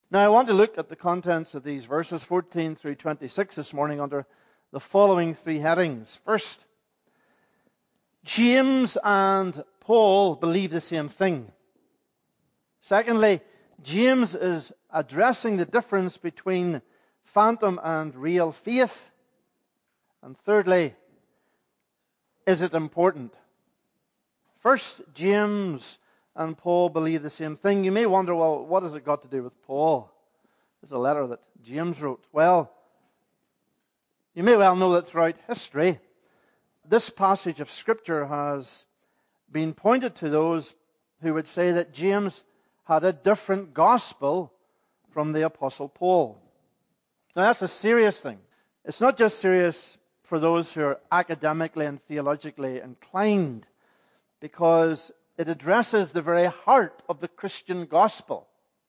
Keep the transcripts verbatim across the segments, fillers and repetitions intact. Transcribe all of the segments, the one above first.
Now, I want to look at the contents of these verses, fourteen through twenty-six, this morning under the following three headings. First, James and Paul believe the same thing. Secondly, James is addressing the difference between phantom and real faith. And thirdly, is it important? First, James and Paul believe the same thing. You may wonder, well, what has it got to do with Paul? It's a letter that James wrote. Well, you may well know that throughout history, this passage of Scripture has been pointed to those who would say that James had a different gospel from the Apostle Paul. Now, that's a serious thing. It's not just serious for those who are academically and theologically inclined, because it addresses the very heart of the Christian gospel.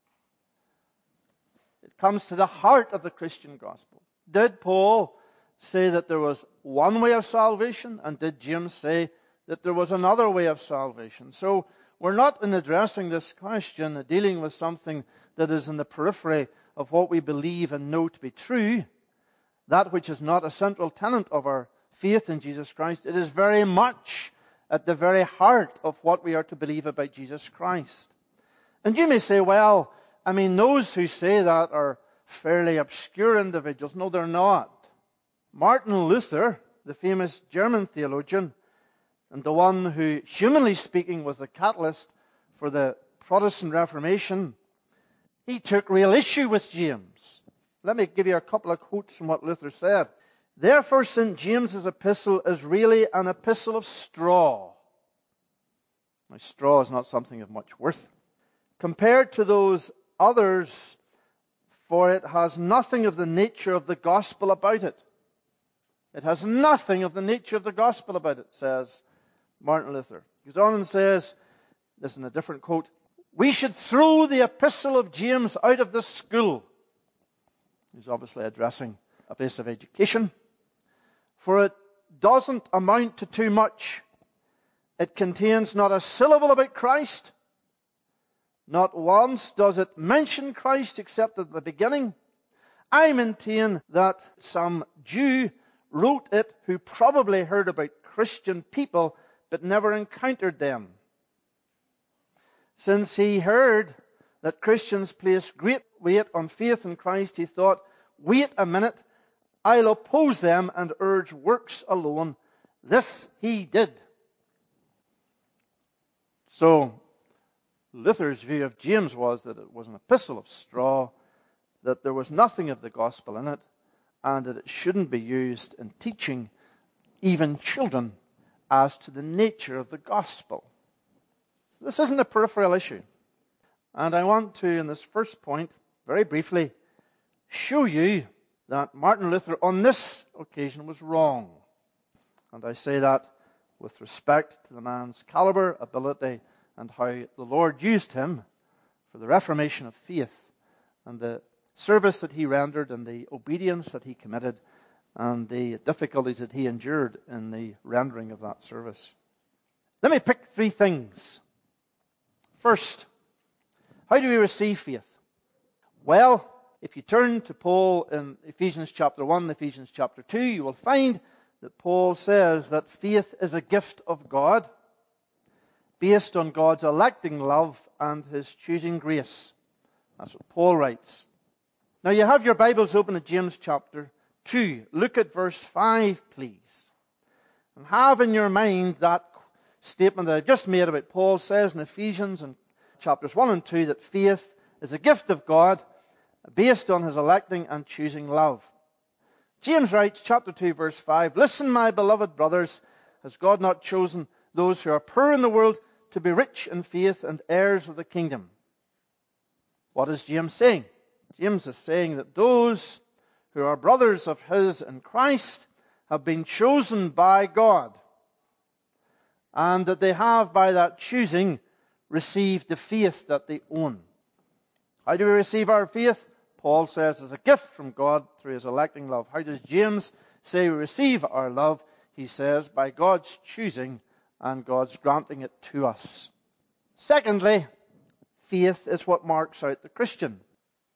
It comes to the heart of the Christian gospel. Did Paul say that there was one way of salvation, and did James say that there was another way of salvation? So we're not in addressing this question dealing with something that is in the periphery of what we believe and know to be true, that which is not a central tenet of our faith in Jesus Christ. It is very much at the very heart of what we are to believe about Jesus Christ. And you may say, well, I mean, those who say that are fairly obscure individuals. No, they're not. Martin Luther, the famous German theologian, and the one who, humanly speaking, was the catalyst for the Protestant Reformation, he took real issue with James. Let me give you a couple of quotes from what Luther said. Therefore, Saint James's epistle is really an epistle of straw. Now, straw is not something of much worth compared to those others, for it has nothing of the nature of the gospel about it. It has nothing of the nature of the gospel about it, says Martin Luther. He goes on and says, this is in a different quote, we should throw the epistle of James out of the school. He's obviously addressing a place of education. For it doesn't amount to too much. It contains not a syllable about Christ. Not once does it mention Christ except at the beginning. I maintain that some Jew wrote it who probably heard about Christian people but never encountered them. Since he heard that Christians place great weight on faith in Christ, he thought, wait a minute, I'll oppose them and urge works alone. This he did. So, Luther's view of James was that it was an epistle of straw, that there was nothing of the gospel in it, and that it shouldn't be used in teaching even children as to the nature of the gospel. This isn't a peripheral issue. And I want to, in this first point, very briefly, show you that Martin Luther on this occasion was wrong. And I say that with respect to the man's caliber, ability, and how the Lord used him for the reformation of faith and the service that he rendered and the obedience that he committed and the difficulties that he endured in the rendering of that service. Let me pick three things. First, how do we receive faith? Well, if you turn to Paul in Ephesians chapter one, Ephesians chapter two, you will find that Paul says that faith is a gift of God based on God's electing love and His choosing grace. That's what Paul writes. Now you have your Bibles open at James chapter two. Look at verse five, please. And have in your mind that statement that I just made about Paul says in Ephesians and chapters one and two that faith is a gift of God based on His electing and choosing love. James writes, chapter two, verse five, listen, my beloved brothers, has God not chosen those who are poor in the world to be rich in faith and heirs of the kingdom? What is James saying? James is saying that those who are brothers of his in Christ have been chosen by God, and that they have, by that choosing, received the faith that they own. How do we receive our faith? Paul says it's a gift from God through His electing love. How does James say we receive our love? He says by God's choosing and God's granting it to us. Secondly, faith is what marks out the Christian.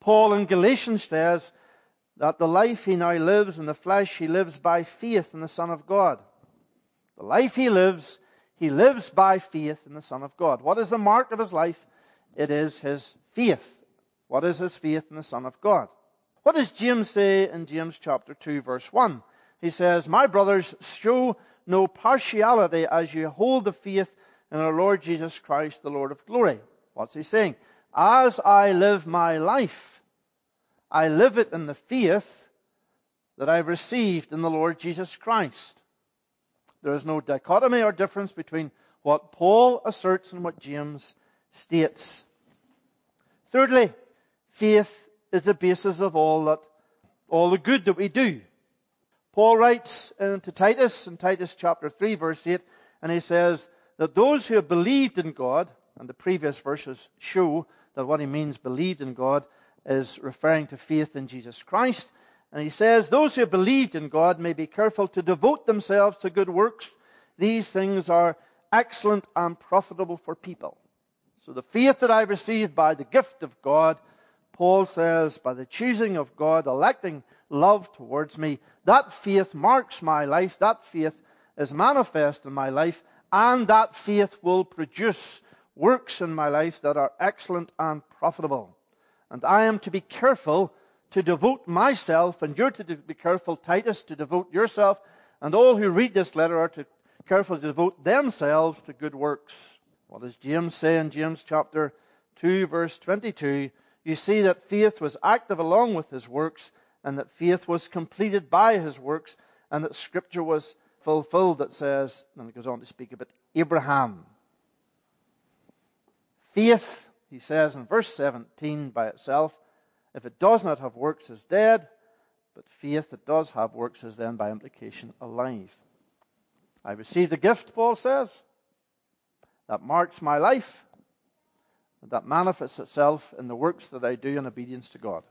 Paul in Galatians says that the life he now lives in the flesh, he lives by faith in the Son of God. The life he lives, he lives by faith in the Son of God. What is the mark of his life? It is his faith. What is his faith in the Son of God? What does James say in James chapter two, verse one? He says, "My brothers, show no partiality as you hold the faith in our Lord Jesus Christ, the Lord of glory." What's he saying? As I live my life, I live it in the faith that I've received in the Lord Jesus Christ. There is no dichotomy or difference between what Paul asserts and what James states. Thirdly, faith is the basis of all that, all the good that we do. Paul writes to Titus in Titus chapter three, verse eight, and he says that those who have believed in God, and the previous verses show that what he means believed in God is referring to faith in Jesus Christ. And he says, those who have believed in God may be careful to devote themselves to good works. These things are excellent and profitable for people. So the faith that I've received by the gift of God, Paul says, by the choosing of God, electing love towards me, that faith marks my life, that faith is manifest in my life, and that faith will produce works in my life that are excellent and profitable. And I am to be careful to devote myself, and you're to be careful, Titus, to devote yourself, and all who read this letter are to careful to devote themselves to good works. What does James say in James chapter two, verse twenty-two? You see that faith was active along with his works, and that faith was completed by his works, and that Scripture was fulfilled that says, and it goes on to speak about Abraham. Faith, he says in verse seventeen, by itself, if it does not have works, is dead, but faith that does have works is then by implication alive. I received a gift, Paul says, that marks my life, and that manifests itself in the works that I do in obedience to God.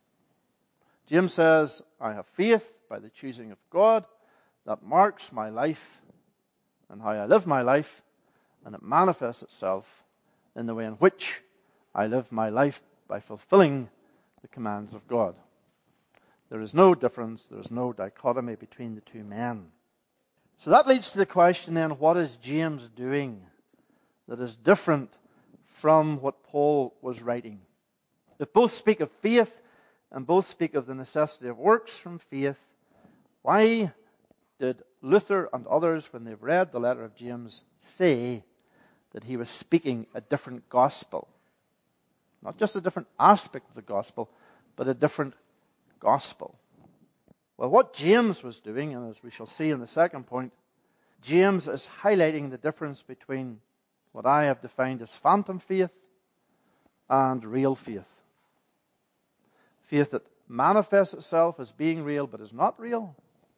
James says, I have faith by the choosing of God that marks my life and how I live my life, and it manifests itself in the way in which I live my life by fulfilling the commands of God. There is no difference, there is no dichotomy between the two men. So that leads to the question then, what is James doing that is different from what Paul was writing? If both speak of faith and both speak of the necessity of works from faith, why did Luther and others, when they've read the letter of James, say that he was speaking a different gospel? Not just a different aspect of the gospel, but a different gospel. Well, what James was doing, and as we shall see in the second point, James is highlighting the difference between what I have defined as phantom faith and real faith. Faith that manifests itself as being real but is not real,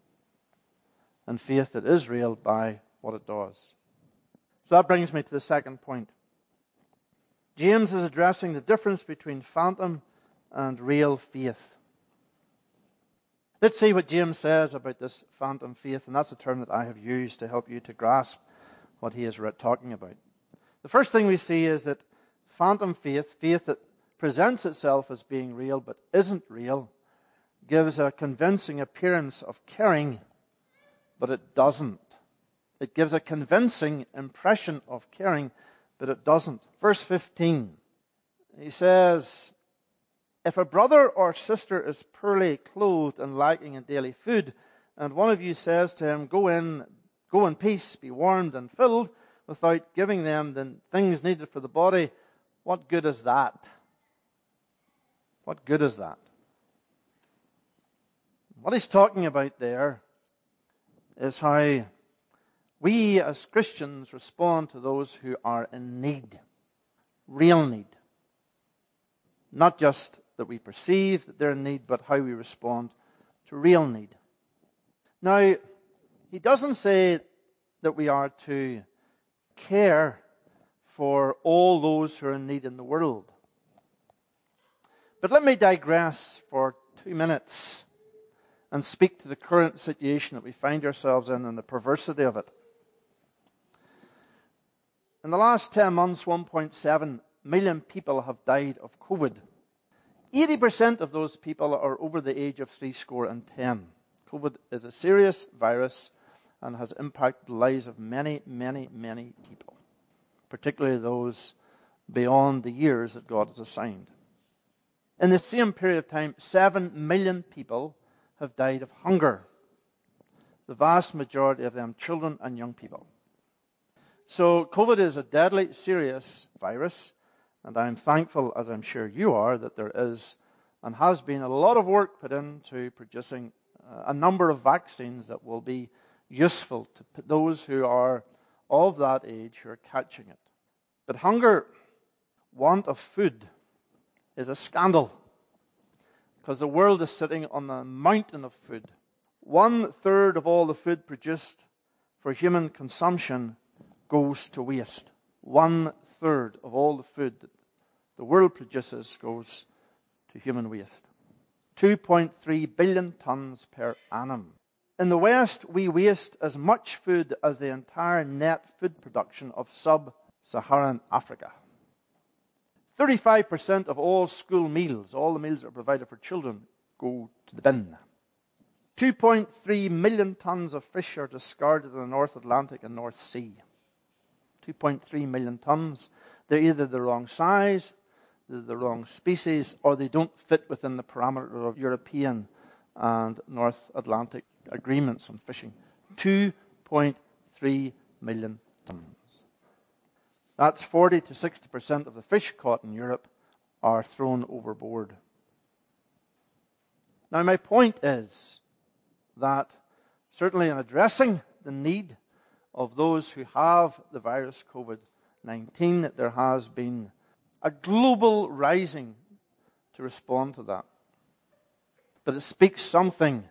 and faith that is real by what it does. So that brings me to the second point. James is addressing the difference between phantom and real faith. Let's see what James says about this phantom faith, and that's a term that I have used to help you to grasp what he is talking about. The first thing we see is that phantom faith, faith that presents itself as being real but isn't real, gives a convincing appearance of caring, but it doesn't. It gives a convincing impression of caring, but it doesn't. Verse fifteen, he says, if a brother or sister is poorly clothed and lacking in daily food, and one of you says to him, go in, go in peace, be warmed and filled, without giving them the things needed for the body, what good is that? What good is that? What he's talking about there is how we as Christians respond to those who are in need, real need. Not just that we perceive that they're in need, but how we respond to real need. Now, he doesn't say that we are to care for all those who are in need in the world. But let me digress for two minutes and speak to the current situation that we find ourselves in and the perversity of it. In the last ten months, one point seven million people have died of COVID. eighty percent of those people are over the age of three score and ten. COVID is a serious virus and has impacted the lives of many, many, many people, particularly those beyond the years that God has assigned. In the same period of time, seven million people have died of hunger. The vast majority of them children and young people. So COVID is a deadly, serious virus, and I'm thankful, as I'm sure you are, that there is and has been a lot of work put into producing uh, a number of vaccines that will be useful to those who are of that age who are catching it. But hunger, want of food, is a scandal, because the world is sitting on a mountain of food. One third of all the food produced for human consumption goes to waste. One third of all the food that the world produces goes to human waste. two point three billion tons per annum. In the West, we waste as much food as the entire net food production of sub-Saharan Africa. thirty-five percent of all school meals, all the meals that are provided for children, go to the bin. two point three million tons of fish are discarded in the North Atlantic and North Sea. two point three million tons. They're either the wrong size, they're the wrong species, or they don't fit within the parameter of European and North Atlantic agreements on fishing. two point three million tons. That's forty to sixty percent of the fish caught in Europe are thrown overboard. Now, my point is that certainly in addressing the need of those who have the virus COVID nineteen, there has been a global rising to respond to that. But it speaks something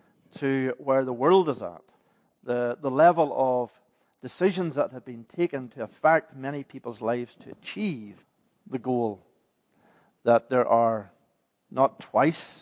to where the world is at, the, the level of decisions that have been taken to affect many people's lives to achieve the goal, that there are not twice,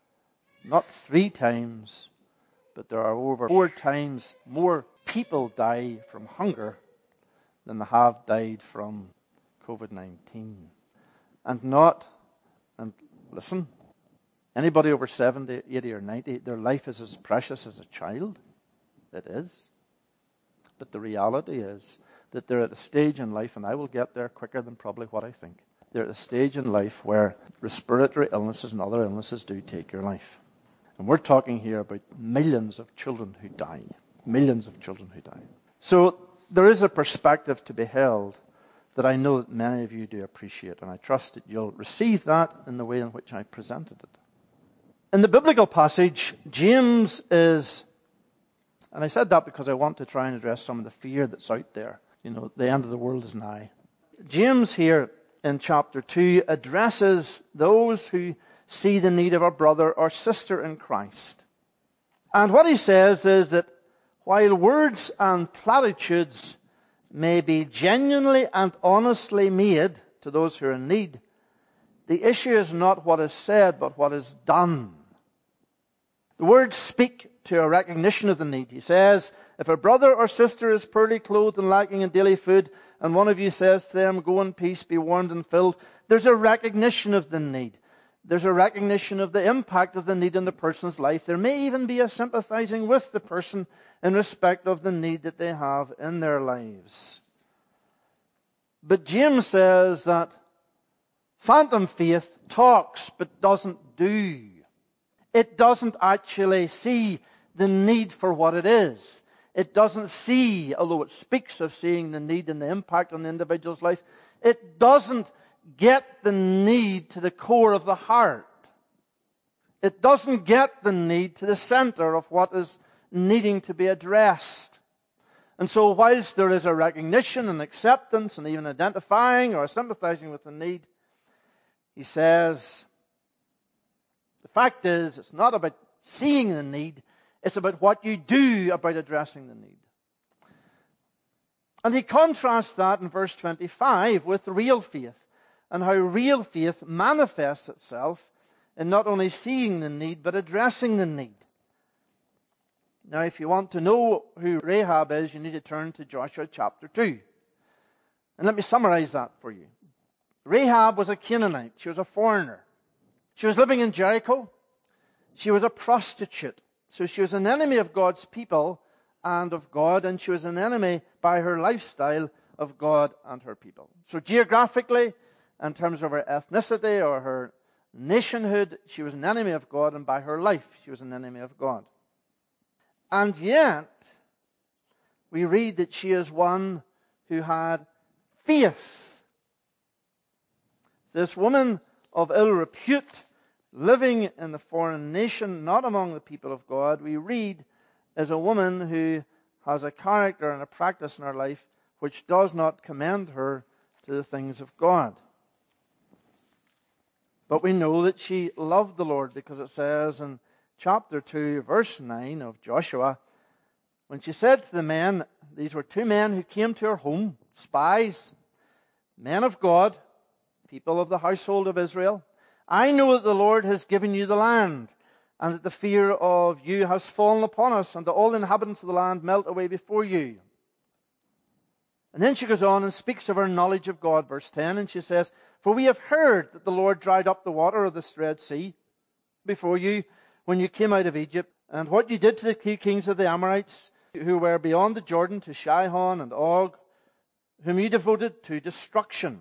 not three times, but there are over four times more people die from hunger than they have died from COVID nineteen. And not, and listen, anybody over seventy, eighty, or ninety, their life is as precious as a child. It is. But the reality is that they're at a stage in life, and I will get there quicker than probably what I think. They're at a stage in life where respiratory illnesses and other illnesses do take your life. And we're talking here about millions of children who die. Millions of children who die. So there is a perspective to be held that I know that many of you do appreciate, and I trust that you'll receive that in the way in which I presented it. In the biblical passage, James is, and I said that because I want to try and address some of the fear that's out there. You know, the end of the world is nigh. James here in chapter two addresses those who see the need of a brother or sister in Christ. And what he says is that while words and platitudes may be genuinely and honestly made to those who are in need, the issue is not what is said, but what is done. The words speak to a recognition of the need. He says, if a brother or sister is poorly clothed and lacking in daily food, and one of you says to them, go in peace, be warmed and filled, there's a recognition of the need. There's a recognition of the impact of the need in the person's life. There may even be a sympathizing with the person in respect of the need that they have in their lives. But James says that phantom faith talks but doesn't do. It doesn't actually see the need for what it is. It doesn't see, although it speaks of seeing the need and the impact on the individual's life, it doesn't get the need to the core of the heart. It doesn't get the need to the center of what is needing to be addressed. And so whilst there is a recognition and acceptance and even identifying or sympathizing with the need, he says, the fact is, it's not about seeing the need, it's about what you do about addressing the need. And he contrasts that in verse twenty-five with real faith, and how real faith manifests itself in not only seeing the need, but addressing the need. Now, if you want to know who Rahab is, you need to turn to Joshua chapter two. And let me summarize that for you. Rahab was a Canaanite. She was a foreigner. She was living in Jericho. She was a prostitute. So she was an enemy of God's people and of God, and she was an enemy by her lifestyle of God and her people. So geographically, in terms of her ethnicity or her nationhood, she was an enemy of God, and by her life, she was an enemy of God. And yet, we read that she is one who had faith. This woman of ill repute, living in the foreign nation, not among the people of God, we read is a woman who has a character and a practice in her life which does not commend her to the things of God. But we know that she loved the Lord, because it says in chapter two, verse nine of Joshua, when she said to the men, these were two men who came to her home, spies, men of God, people of the household of Israel, I know that the Lord has given you the land, and that the fear of you has fallen upon us, and that all the inhabitants of the land melt away before you. And then she goes on and speaks of her knowledge of God, verse ten, and she says, for we have heard that the Lord dried up the water of the Red Sea before you when you came out of Egypt, and what you did to the two kings of the Amorites, who were beyond the Jordan, to Sihon and Og, whom you devoted to destruction.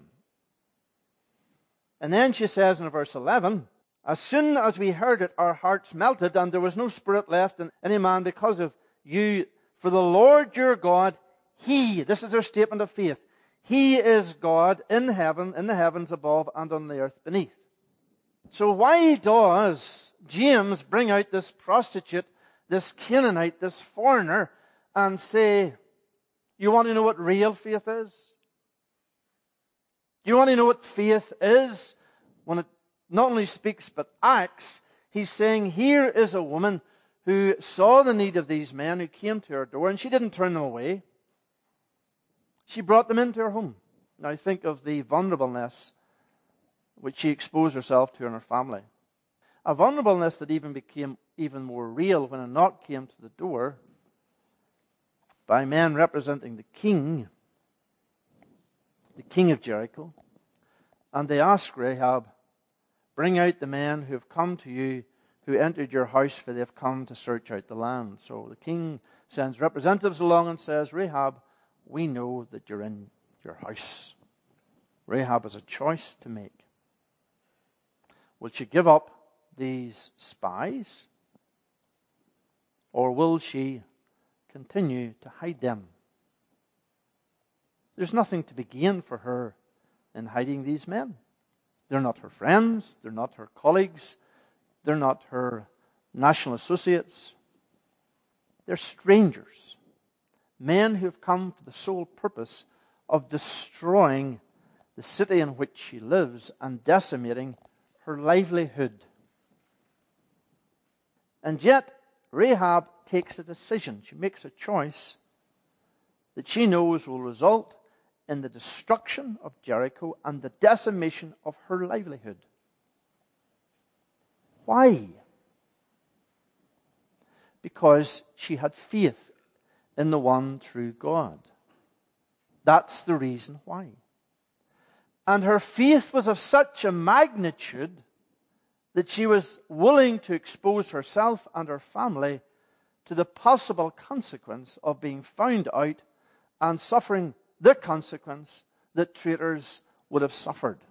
And then she says in verse eleven, as soon as we heard it, our hearts melted, and there was no spirit left in any man because of you. For the Lord your God, He, this is her statement of faith, He is God in heaven, in the heavens above, and on the earth beneath. So why does James bring out this prostitute, this Canaanite, this foreigner, and say, you want to know what real faith is? Do you want to know what faith is? When it not only speaks but acts, he's saying, here is a woman who saw the need of these men who came to her door, and she didn't turn them away. She brought them into her home. Now think of the vulnerableness which she exposed herself to in her family. A vulnerableness that even became even more real when a knock came to the door by men representing the king, the king of Jericho. And they asked Rahab, bring out the men who have come to you, who entered your house, for they have come to search out the land. So the king sends representatives along and says, Rahab, we know that you're in your house. Rahab has a choice to make. Will she give up these spies? Or will she continue to hide them? There's nothing to be gained for her in hiding these men. They're not her friends. They're not her colleagues. They're not her national associates. They're strangers. Men who have come for the sole purpose of destroying the city in which she lives and decimating her livelihood. And yet, Rahab takes a decision. She makes a choice that she knows will result in the destruction of Jericho and the decimation of her livelihood. Why? Because she had faith in the one true God. That's the reason why. And her faith was of such a magnitude that she was willing to expose herself and her family to the possible consequence of being found out and suffering the consequence that traitors would have suffered.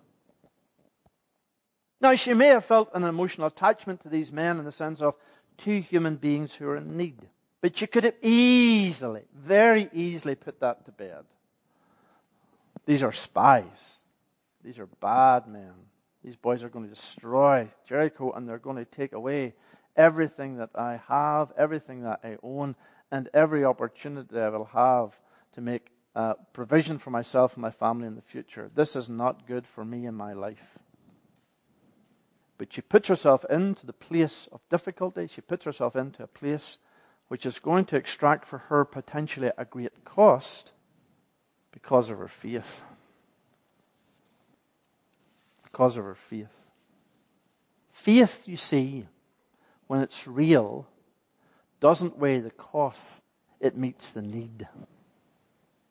Now, she may have felt an emotional attachment to these men in the sense of two human beings who are in need. But she could have easily, very easily put that to bed. These are spies. These are bad men. These boys are going to destroy Jericho, and they're going to take away everything that I have, everything that I own, and every opportunity I will have to make uh, provision for myself and my family in the future. This is not good for me in my life. But she puts herself into the place of difficulty. She puts herself into a place which is going to extract for her potentially a great cost because of her faith. Because of her faith. Faith, you see, when it's real, doesn't weigh the cost. It meets the need.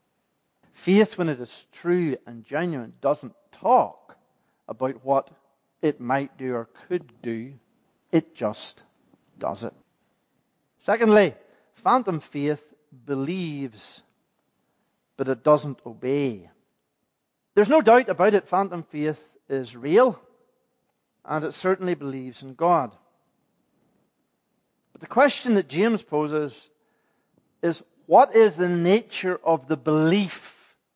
Faith, when it is true and genuine, doesn't talk about what it might do or could do. It just does it. Secondly, phantom faith believes, but it doesn't obey. There's no doubt about it, phantom faith is real, and it certainly believes in God. But the question that James poses is, what is the nature of the belief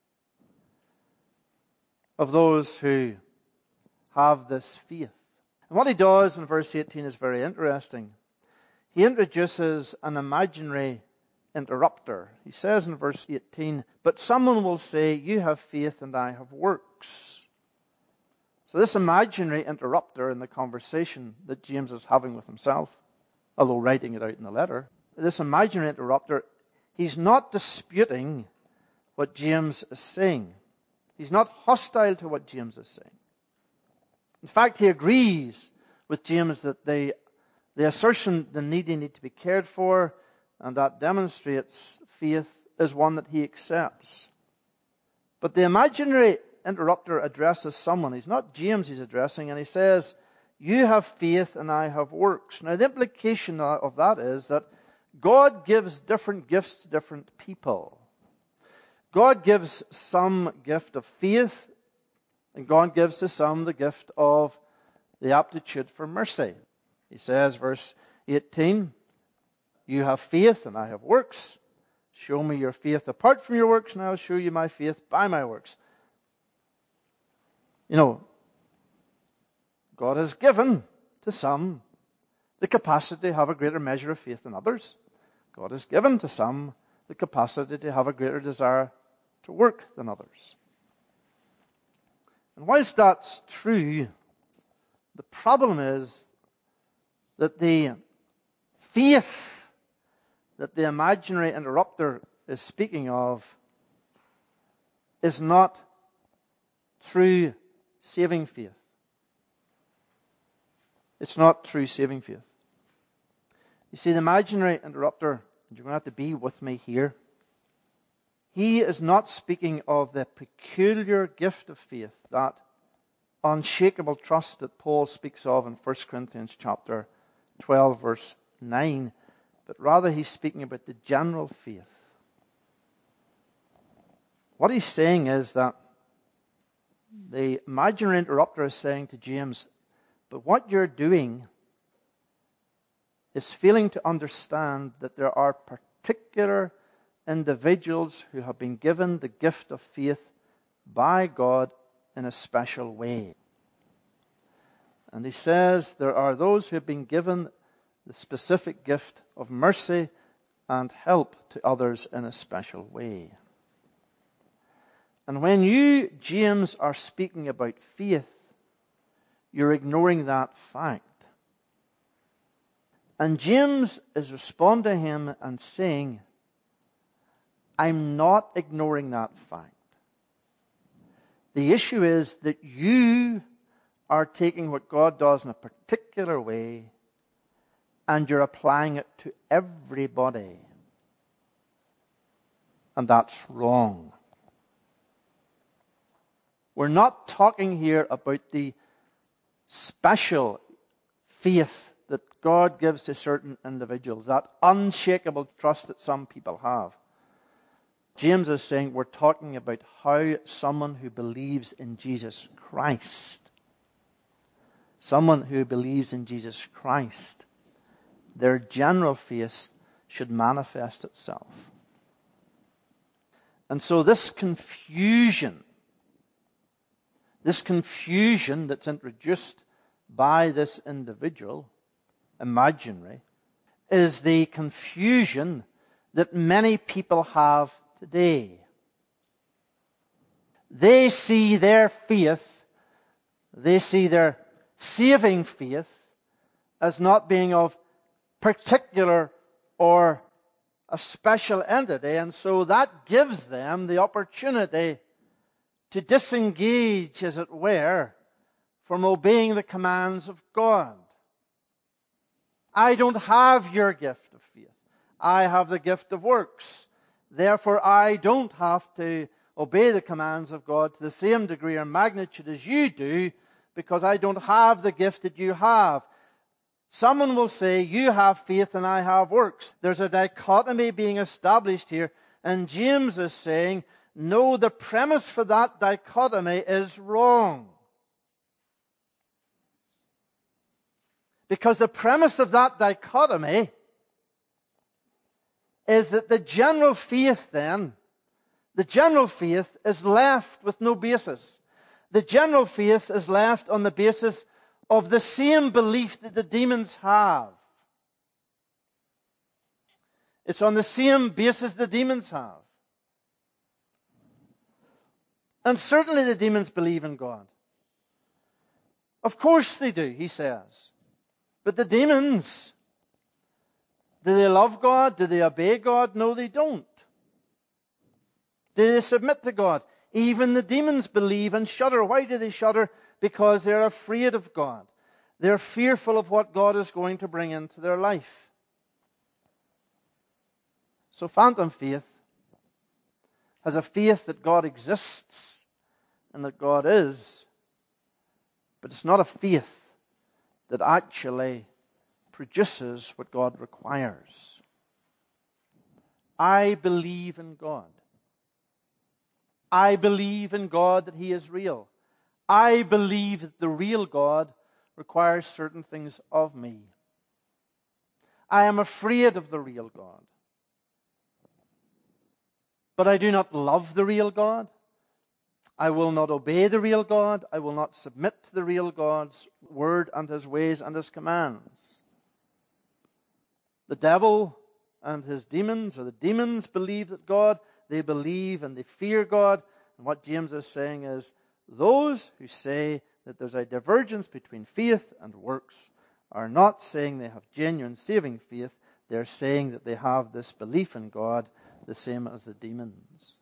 of those who have this faith? And what he does in verse eighteen is very interesting. He introduces an imaginary interrupter. He says in verse eighteen, but someone will say, you have faith and I have works. So this imaginary interrupter in the conversation that James is having with himself, although writing it out in the letter, this imaginary interrupter, he's not disputing what James is saying. He's not hostile to what James is saying. In fact, he agrees with James that the, the assertion the needy need to be cared for, and that demonstrates faith, is one that he accepts. But the imaginary interrupter addresses someone. He's not James he's addressing, and he says, you have faith and I have works. Now the implication of that is that God gives different gifts to different people. God gives some gift of faith, and God gives to some the gift of the aptitude for mercy. He says, verse eighteen, you have faith and I have works. Show me your faith apart from your works, and I will show you my faith by my works. You know, God has given to some the capacity to have a greater measure of faith than others. God has given to some the capacity to have a greater desire to work than others. And whilst that's true, the problem is that the faith that the imaginary interrupter is speaking of is not true saving faith. It's not true saving faith. You see, the imaginary interrupter, and you're going to have to be with me here, he is not speaking of the peculiar gift of faith, that unshakable trust that Paul speaks of in First Corinthians chapter twelve, verse nine, but rather he's speaking about the general faith. What he's saying is that the imaginary interrupter is saying to James, but what you're doing is failing to understand that there are particular individuals who have been given the gift of faith by God in a special way. And he says there are those who have been given the specific gift of mercy and help to others in a special way. And when you, James, are speaking about faith, you're ignoring that fact. And James is responding to him and saying, I'm not ignoring that fact. The issue is that you are taking what God does in a particular way and you're applying it to everybody. And that's wrong. We're not talking here about the special faith that God gives to certain individuals, that unshakable trust that some people have. James is saying we're talking about how someone who believes in Jesus Christ, someone who believes in Jesus Christ, their general faith should manifest itself. And so this confusion, this confusion that's introduced by this individual, imaginary, is the confusion that many people have today. They see their faith, they see their saving faith as not being of particular or a special entity, and so that gives them the opportunity to disengage, as it were, from obeying the commands of God. I don't have your gift of faith. I have the gift of works. Therefore, I don't have to obey the commands of God to the same degree or magnitude as you do, because I don't have the gift that you have. Someone will say, you have faith and I have works. There's a dichotomy being established here. And James is saying, no, the premise for that dichotomy is wrong. Because the premise of that dichotomy is that the general faith then, the general faith is left with no basis. The general faith is left on the basis of the same belief that the demons have. It's on the same basis the demons have. And certainly the demons believe in God. Of course they do, he says. But the demons, do they love God? Do they obey God? No, they don't. Do they submit to God? Even the demons believe and shudder. Why do they shudder? Because they're afraid of God. They're fearful of what God is going to bring into their life. So phantom faith has a faith that God exists and that God is, but it's not a faith that actually produces what God requires. I believe in God. I believe in God that He is real. I believe that the real God requires certain things of me. I am afraid of the real God. But I do not love the real God. I will not obey the real God. I will not submit to the real God's word and His ways and His commands. The devil and his demons, or the demons, believe that God, they believe and they fear God. And what James is saying is, those who say that there's a divergence between faith and works are not saying they have genuine saving faith. They're saying that they have this belief in God, the same as the demons.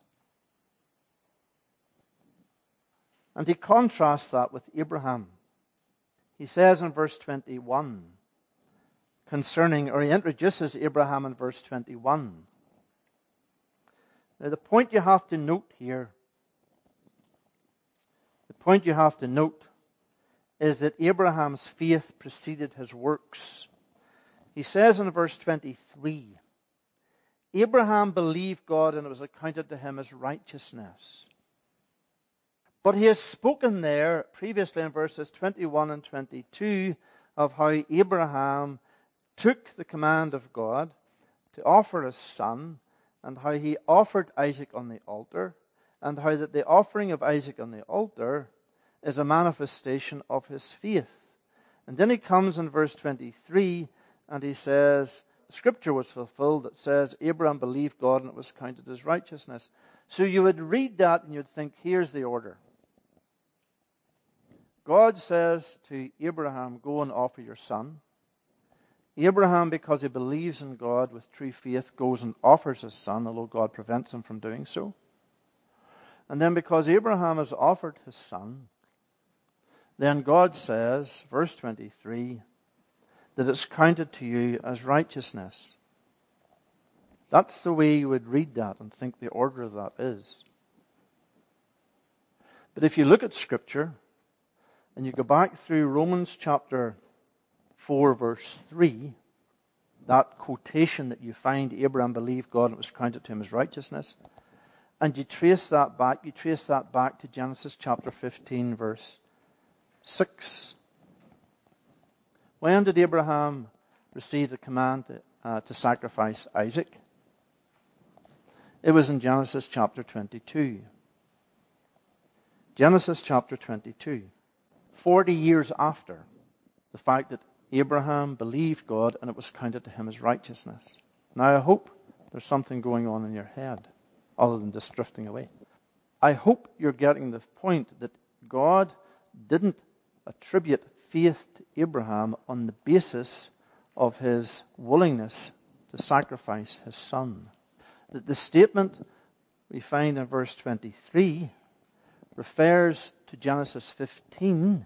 And he contrasts that with Abraham. He says in verse twenty-one, concerning, or he introduces Abraham in verse twenty-one. Now the point you have to note here, the point you have to note is that Abraham's faith preceded his works. He says in verse twenty-three, Abraham believed God and it was accounted to him as righteousness. But he has spoken there previously in verses twenty-one and twenty-two of how Abraham took the command of God to offer his son, and how he offered Isaac on the altar, and how that the offering of Isaac on the altar is a manifestation of his faith. And then he comes in verse twenty-three and he says, the scripture was fulfilled that says, Abraham believed God and it was counted as righteousness. So you would read that and you'd think, here's the order. God says to Abraham, go and offer your son. Abraham, because he believes in God with true faith, goes and offers his son, although God prevents him from doing so. And then because Abraham has offered his son, then God says, verse twenty-three, that it's counted to you as righteousness. That's the way you would read that and think the order of that is. But if you look at Scripture, and you go back through Romans chapter four, verse three, that quotation that you find, Abraham believed God and it was counted to him as righteousness, and you trace that back, you trace that back to Genesis chapter fifteen, verse six. When did Abraham receive the command to, uh, to sacrifice Isaac? It was in Genesis chapter twenty-two. Genesis chapter twenty-two. Forty years after the fact that Abraham believed God and it was counted to him as righteousness. Now I hope there's something going on in your head other than just drifting away. I hope you're getting the point that God didn't attribute faith to Abraham on the basis of his willingness to sacrifice his son. That the statement we find in verse twenty-three refers to Genesis fifteen.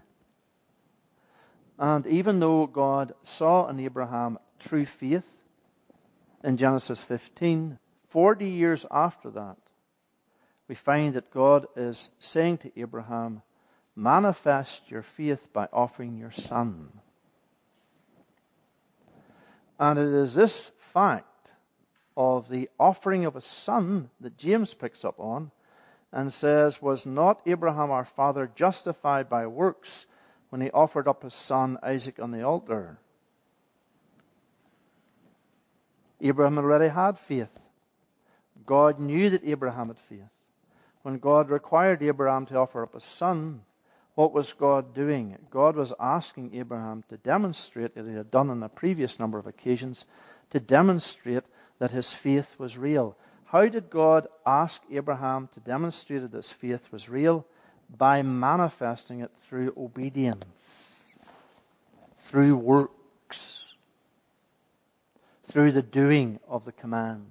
And even though God saw in Abraham true faith in Genesis fifteen, forty years after that, we find that God is saying to Abraham manifest your faith by offering your son. And it is this fact of the offering of a son that James picks up on and says, was not Abraham our father justified by works when he offered up his son Isaac on the altar? Abraham already had faith. God knew that Abraham had faith. When God required Abraham to offer up a son, what was God doing? God was asking Abraham to demonstrate, as he had done on a previous number of occasions, to demonstrate that his faith was real. How did God ask Abraham to demonstrate that his faith was real? By manifesting it through obedience, through works, through the doing of the command.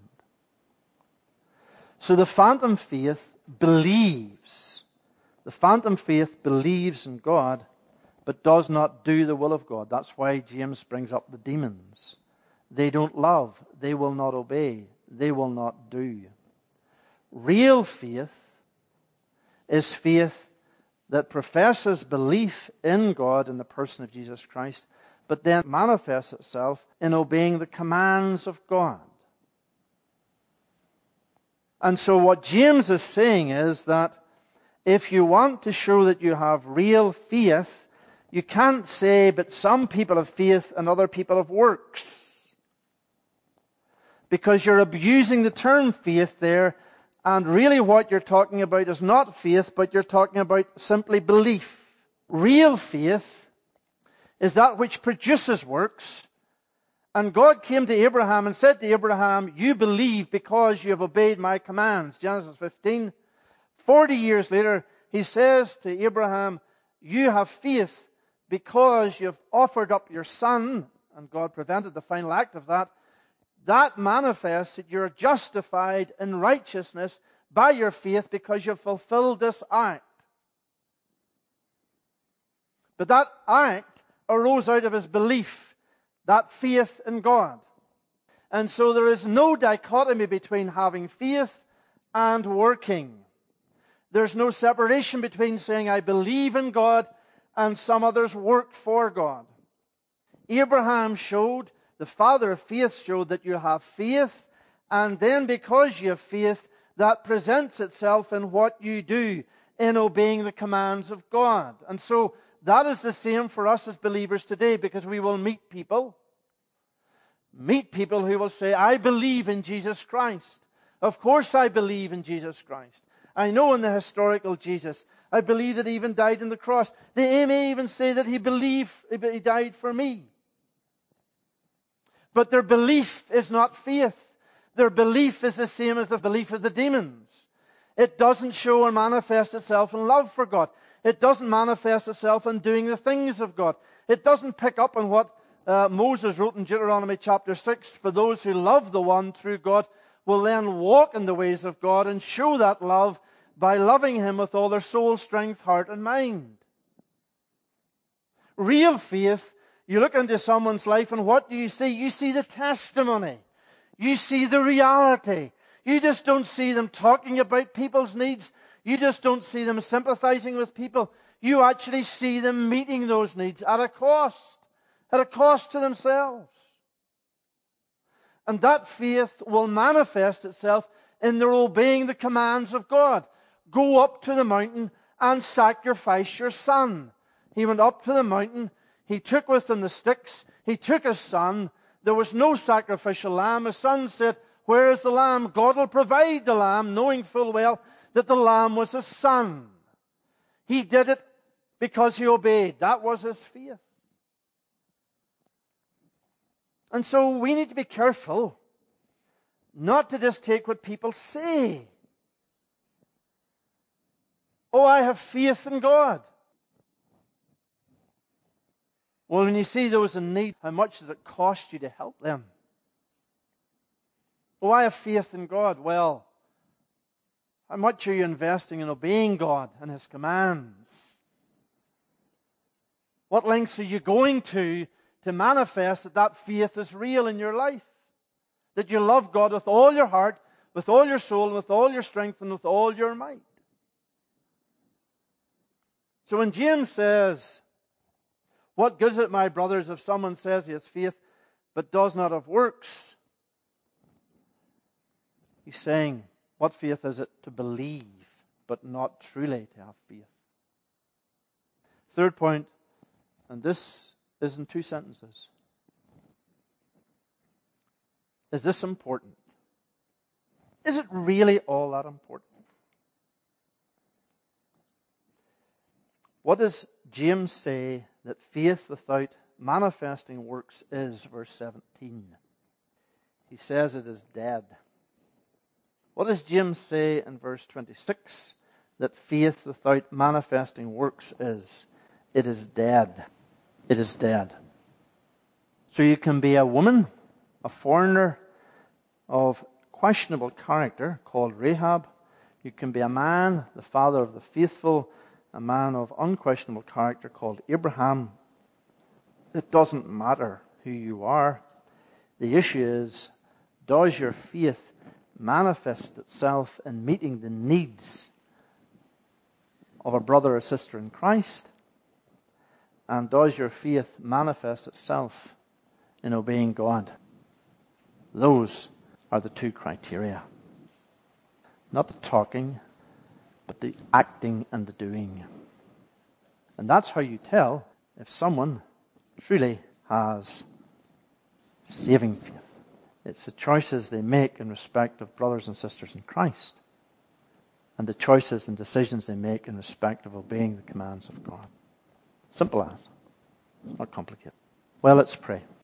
So the phantom faith believes. The phantom faith believes in God, but does not do the will of God. That's why James brings up the demons. They don't love. They will not obey. They will not do. Real faith is faith that professes belief in God in the person of Jesus Christ, but then manifests itself in obeying the commands of God. And so what James is saying is that if you want to show that you have real faith, you can't say, but some people have faith and other people have works. Because you're abusing the term faith there, and really what you're talking about is not faith, but you're talking about simply belief. Real faith is that which produces works. And God came to Abraham and said to Abraham, you believe because you have obeyed my commands. Genesis fifteen. Forty years later, he says to Abraham, you have faith because you've offered up your son, and God prevented the final act of that. That manifests that you're justified in righteousness by your faith because you've fulfilled this act. But that act arose out of his belief, that faith in God. And so there is no dichotomy between having faith and working. There's no separation between saying, I believe in God, and some others work for God. Abraham showed, the father of faith showed that you have faith, and then because you have faith, that presents itself in what you do, in obeying the commands of God. And so that is the same for us as believers today, because we will meet people, meet people who will say, I believe in Jesus Christ. Of course I believe in Jesus Christ. I know in the historical Jesus. I believe that he even died on the cross. They may even say that he believed he died for me. But their belief is not faith. Their belief is the same as the belief of the demons. It doesn't show or manifest itself in love for God. It doesn't manifest itself in doing the things of God. It doesn't pick up on what uh, Moses wrote in Deuteronomy chapter six. For those who love the one true God will then walk in the ways of God and show that love by loving him with all their soul, strength, heart, and mind. Real faith, you look into someone's life and what do you see? You see the testimony. You see the reality. You just don't see them talking about people's needs. You just don't see them sympathizing with people. You actually see them meeting those needs at a cost. At a cost to themselves. And that faith will manifest itself in their obeying the commands of God. Go up to the mountain and sacrifice your son. He went up to the mountain. He took with him the sticks. He took his son. There was no sacrificial lamb. His son said, where is the lamb? God will provide the lamb, knowing full well that the lamb was his son. He did it because he obeyed. That was his faith. And so we need to be careful not to just take what people say. Oh, I have faith in God. Well, when you see those in need, how much does it cost you to help them? Oh, I have faith in God. Well, how much are you investing in obeying God and his commands? What lengths are you going to to manifest that that faith is real in your life? That you love God with all your heart, with all your soul, with all your strength, and with all your might. So when James says, what good is it, my brothers, if someone says he has faith but does not have works? He's saying, what faith is it to believe but not truly to have faith? Third point, and this is in two sentences. Is this important? Is it really all that important? What does James say that faith without manifesting works is? Verse seventeen. He says it is dead. What does James say in verse twenty-six that faith without manifesting works is? It is dead. It is dead. So you can be a woman, a foreigner of questionable character called Rahab. You can be a man, the father of the faithful, a man of unquestionable character called Abraham. It doesn't matter who you are. The issue is, does your faith manifest itself in meeting the needs of a brother or sister in Christ? And does your faith manifest itself in obeying God? Those are the two criteria. Not the talking, but the acting and the doing. And that's how you tell if someone truly has saving faith. It's the choices they make in respect of brothers and sisters in Christ, and the choices and decisions they make in respect of obeying the commands of God. Simple as. It's not complicated. Well, let's pray.